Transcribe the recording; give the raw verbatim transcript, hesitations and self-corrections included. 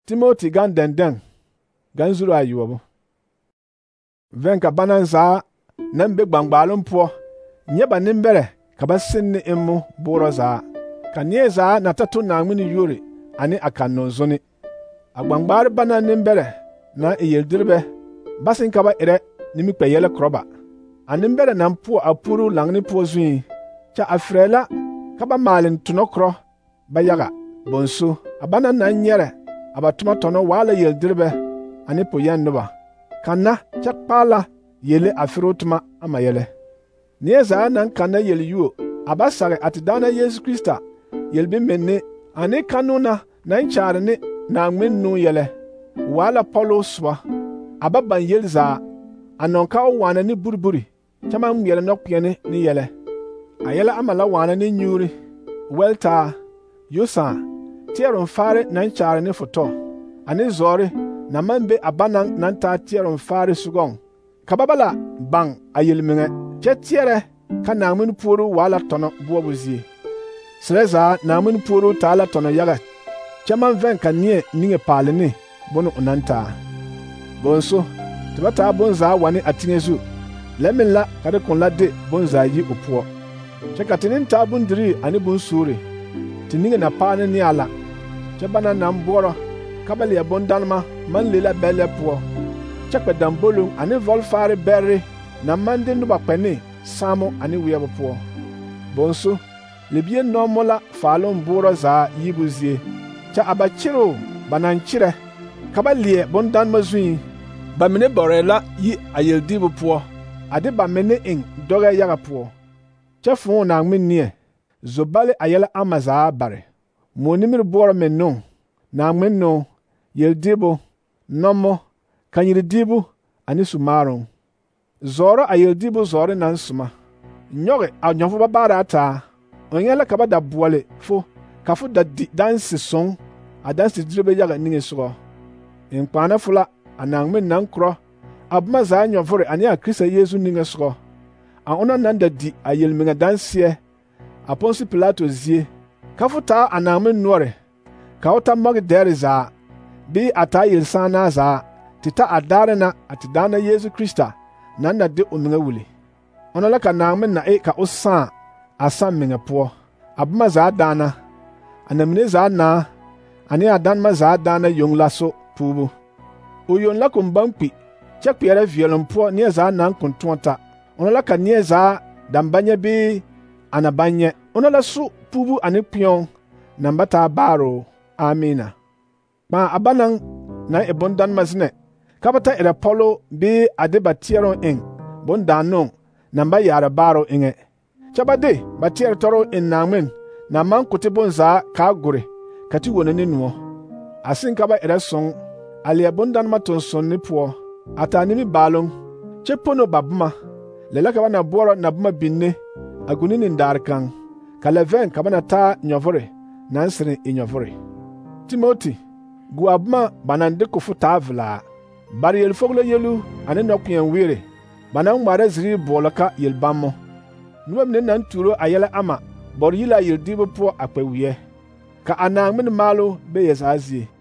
Timothy gan denden gan zuru ayuobo venka banan za nan be gbangbalum po nye ba nimbere ka ba sinni immu buro za kanie za na tatu na ngini yuri ani akanno zoni agbangbar banan nimbere na eyeldirbe basin ka ba ire nimi kpeyele kroba animbere nan po apuru langni po zui cha afrela ka ba malin tunokro ba yaga bonsu abana nan nyere abatuma tono wala yeldirbe ani po yannuba kanna chakpala yele afirotuma ama yele nieza nan kanna yele yuo abasare atidana Yesu Krista yelbi menne ani kanuna nan charne na ngmennu yele wala Paulo swa ababan yelza anonka wana ni burburi chama myele nokpene ni yele ayela amala wana ni nyuri welta yosa tieron fare nan charne foto ani zori na mambe abanang nan ta tieron fare sugong kababala bang ayelminge che tiere ka namun puru wala tono buobuzi Sreza namun puru tala tono yaga chaman ven ka nie ninge palene bono unanta bonso tibata bonza wani atingezu lemilla kade kunla de bonza yi opuo chekatinin ta bundiri ani bunsuri tininge na pane ni ala chabana namboro kabali ya bondanma man lela belle puo chakpe dambolu ani volfare berry na mande nuba pene samo ani wiebo puo bonso lebie nomola falon buro za yibuzie cha abachiro bananchire kabalie bondan mazui bamene borela yi ayeldibu puo ade bamene in doga yaga puo cha fu na ngmenie zobale ayela amaza bare monimir boro menno na ngmenno yeldibu nomo kanyiridibu ani sumaron zoro ayeldibu zoro nan suma nyoge anyofo babara ata onyela kaba da buole fo kafu da di dansi son adansi direbe yaga ninge sugo enkwana fula anangmen nan kro abma za nyofore ani a Krista Yesu ninge sugo a ona nan da di ayelminga dansie aponsi Pilato zie kafu ta anangmen nore kawta mag deriza bi ata yelsana za tita adarena atidana Yesu Krista nan na de ominga wuli ona la kanangmen na e ka osan asam minga po abma za dana anamne za na ani adan ma za dana yong laso pubu o yon la kumbampi chakpere violon po ni za nan kuntonta ona la kanie za dambanye bi anabanye ona la su pubu ani pion nambata baro amina ba abanang na ebondan mazne kabata era Paulo bi adebatiero en bondanon namba yara baro inge chabade batier toro en namen na man kote bonza ka gore kati wonane nuo asin kaba era son ali abondan maton son ni po atani mi balon chepono babma lela kaba na boro na buma binne aguni ni ndarkan kala ven kaba na ta nyovore nansere inyovore Timothy guabma banande ko futa vla bari yel foglo yelu ane nokyen wire banang mare zri bolaka yel bammo nuwam ne nan turo ayela ama bor yila yel dibo po akpewiye ka anang min malo be yesazi